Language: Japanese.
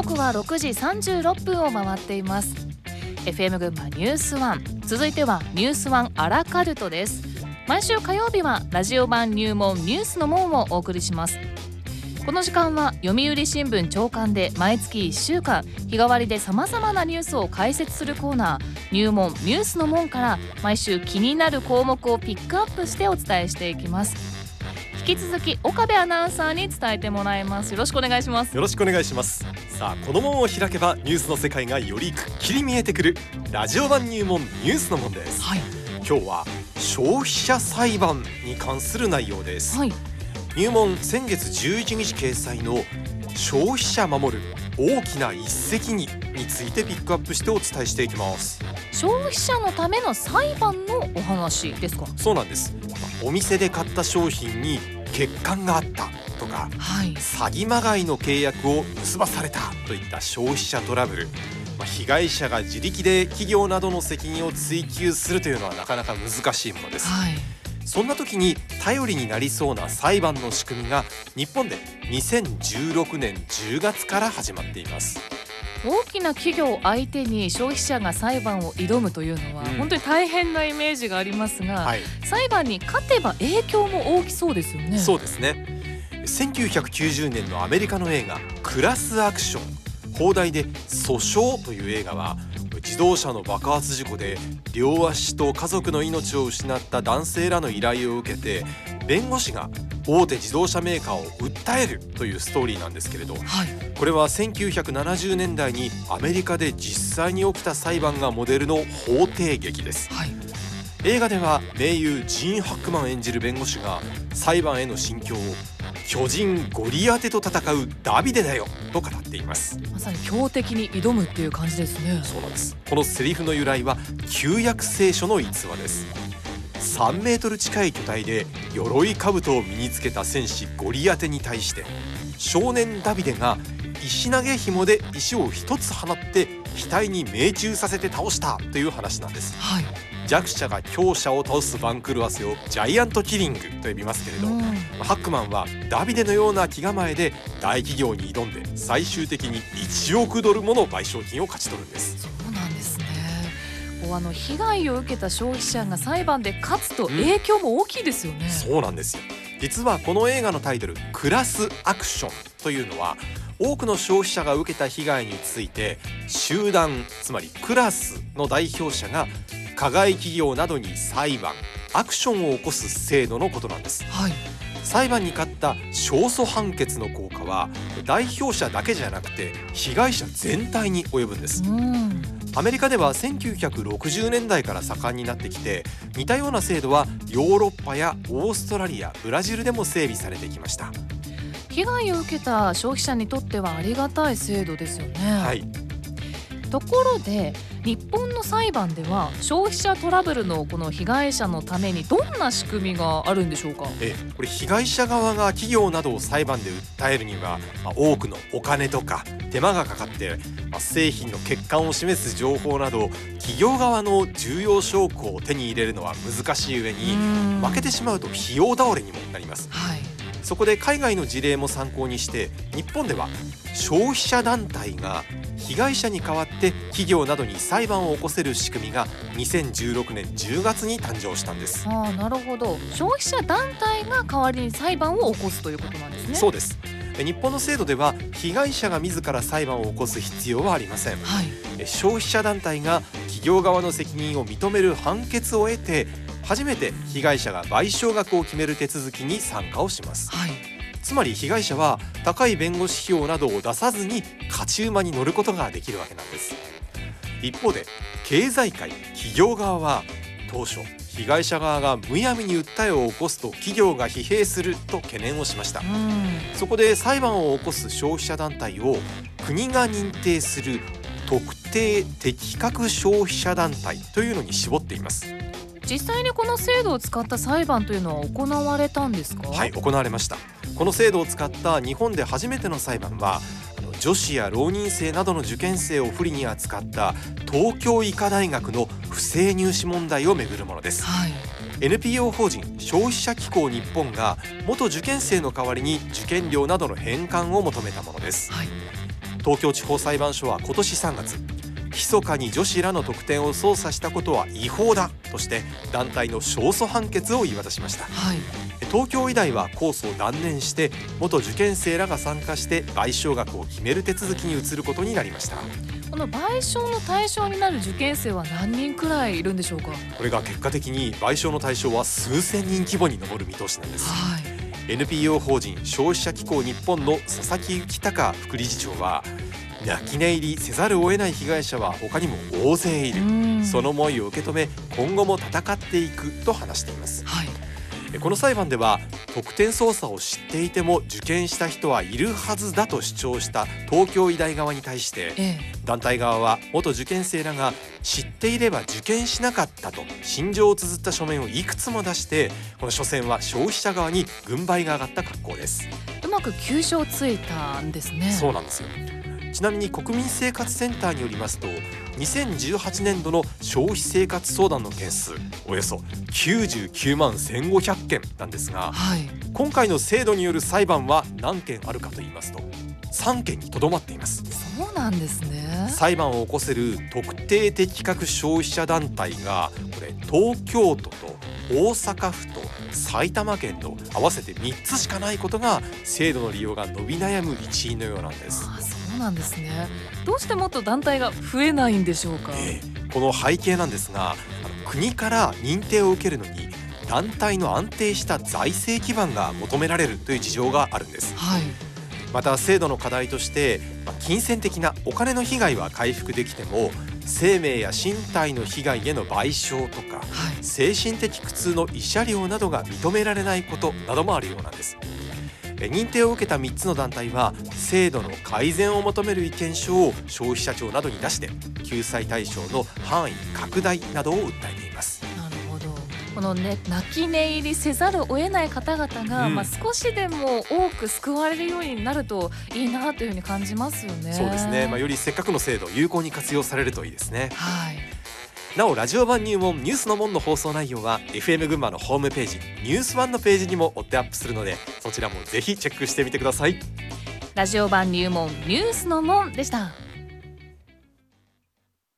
刻は6時36分を回っています。 FM 群馬ニュースワン、続いてはニュースワンアラカルトです。毎週火曜日はラジオ版入門ニュースの門をお送りします。この時間は読売新聞朝刊で毎月1週間日替わりで様々なニュースを解説するコーナー、入門ニュースの門から毎週気になる項目をピックアップしてお伝えしていきます。引き続き岡部アナウンサーに伝えてもらいます。よろしくお願いします。 よろしくお願いします。さあ、この門を開けばニュースの世界がよりくっきり見えてくるラジオ版入門ニュースの門です、今日は消費者裁判に関する内容です、入門先月11日掲載の消費者守る大きな一石についてピックアップしてお伝えしていきます。 消費者のための裁判のお話ですか？ そうなんです。お店で買った商品に欠陥があったとか、詐欺まがいの契約を結ばされたといった消費者トラブル、被害者が自力で企業などの責任を追及するというのはなかなか難しいものです、そんな時に頼りになりそうな裁判の仕組みが日本で2016年10月から始まっています。 大きな企業相手に消費者が裁判を挑むというのは本当に大変なイメージがありますが、裁判に勝てば影響も大きそうですよね。 そうですね。1990年のアメリカの映画クラスアクション、邦題で訴訟という映画は、自動車の爆発事故で両足と家族の命を失った男性らの依頼を受けて、弁護士が大手自動車メーカーを訴えるというストーリーなんですけれど、これは1970年代にアメリカで実際に起きた裁判がモデルの法廷劇です、映画では名優ジーン・ハックマン演じる弁護士が裁判への心境を巨人ゴリアテと戦うダビデだよと語っています。 まさに強敵に挑むっていう感じですね。 そうなんです。このセリフの由来は旧約聖書の逸話です。3メートル近い巨体で鎧兜を身につけた戦士ゴリアテに対して、少年ダビデが石投げ紐で石を一つ放って額に命中させて倒したという話なんです、弱者が強者を倒す番狂わせをジャイアントキリングと呼びますけれど、ハックマンはダビデのような気構えで大企業に挑んで最終的に1億ドルもの賠償金を勝ち取るんです。 そうなんですね。被害を受けた消費者が裁判で勝つと影響も大きいですよね、 そうなんですよ。実はこの映画のタイトルクラスアクションというのは、多くの消費者が受けた被害について集団、つまりクラスの代表者が加害企業などに裁判、アクションを起こす制度のことなんです、裁判に勝った勝訴判決の効果は代表者だけじゃなくて被害者全体に及ぶんです。アメリカでは1960年代から盛んになってきて、似たような制度はヨーロッパやオーストラリア、ブラジルでも整備されてきました。 被害を受けた消費者にとってはありがたい制度ですよね、ところで日本の裁判では消費者トラブルのこの被害者のためにどんな仕組みがあるんでしょうか？ これ被害者側が企業などを裁判で訴えるには、多くのお金とか手間がかかって、製品の欠陥を示す情報など企業側の重要証拠を手に入れるのは難しい上に、負けてしまうと費用倒れにもなります、そこで海外の事例も参考にして日本では消費者団体が被害者に代わって企業などに裁判を起こせる仕組みが2016年10月に誕生したんです。 なるほど。消費者団体が代わりに裁判を起こすということなんですね。 そうです。日本の制度では被害者が自ら裁判を起こす必要はありません、消費者団体が企業側の責任を認める判決を得て初めて被害者が賠償額を決める手続きに参加をします、つまり被害者は高い弁護士費用などを出さずに勝ち馬に乗ることができるわけなんです。一方で経済界、企業側は当初被害者側がむやみに訴えを起こすと企業が疲弊すると懸念をしました、そこで裁判を起こす消費者団体を国が認定する特定適格消費者団体というのに絞っています。 実際にこの制度を使った裁判というのは行われたんですか？ はい、行われました。この制度を使った日本で初めての裁判は女子や浪人生などの受験生を不利に扱った東京医科大学の不正入試問題をめぐるものです、NPO 法人消費者機構日本が元受験生の代わりに受験料などの返還を求めたものです、 東京地方裁判所は今年3月、密かに女子らの得点を操作したことは違法だとして団体の勝訴判決を言い渡しました、東京医大は控訴を断念して、元受験生らが参加して賠償額を決める手続きに移ることになりました。 この賠償の対象になる受験生は何人くらいいるんでしょうか。 これが結果的に賠償の対象は数千人規模に上る見通しなんです、NPO 法人消費者機構日本の佐々木幸隆副理事長は、泣き寝入りせざるを得ない被害者は他にも大勢いる、その思いを受け止め今後も戦っていくと話しています、この裁判では得点操作を知っていても受験した人はいるはずだと主張した東京医大側に対して、団体側は元受験生らが知っていれば受験しなかったと心情を綴った書面をいくつも出して、この初戦は消費者側に軍配が上がった格好です。 うまく急所をついたんですね。 そうなんですよ。ちなみに国民生活センターによりますと、2018年度の消費生活相談の件数およそ99万1500件なんですが、今回の制度による裁判は何件あるかと言いますと3件にとどまっています。 そうなんですね。 裁判を起こせる特定的確消費者団体がこれ東京都と大阪府と埼玉県の合わせて3つしかないことが制度の利用が伸び悩む一因のようなんです。 そうなんですね。どうしてもっと団体が増えないんでしょうか。 この背景なんですが、国から認定を受けるのに団体の安定した財政基盤が求められるという事情があるんです、また制度の課題として金銭的なお金の被害は回復できても生命や身体の被害への賠償とか、精神的苦痛の慰謝料などが認められないことなどもあるようなんです。認定を受けた3つの団体は制度の改善を求める意見書を消費者庁などに出して救済対象の範囲拡大などを訴えています。 なるほど。この泣き寝入りせざるを得ない方々が、少しでも多く救われるようになるといいなというふうに感じますよね。 そうですね、よりせっかくの制度有効に活用されるといいですね。なおラジオ版入門ニュースの門の放送内容は FM 群馬のホームページニュース1のページにも追ってアップするので、そちらもぜひチェックしてみてください。 ラジオ版入門ニュースの門でした。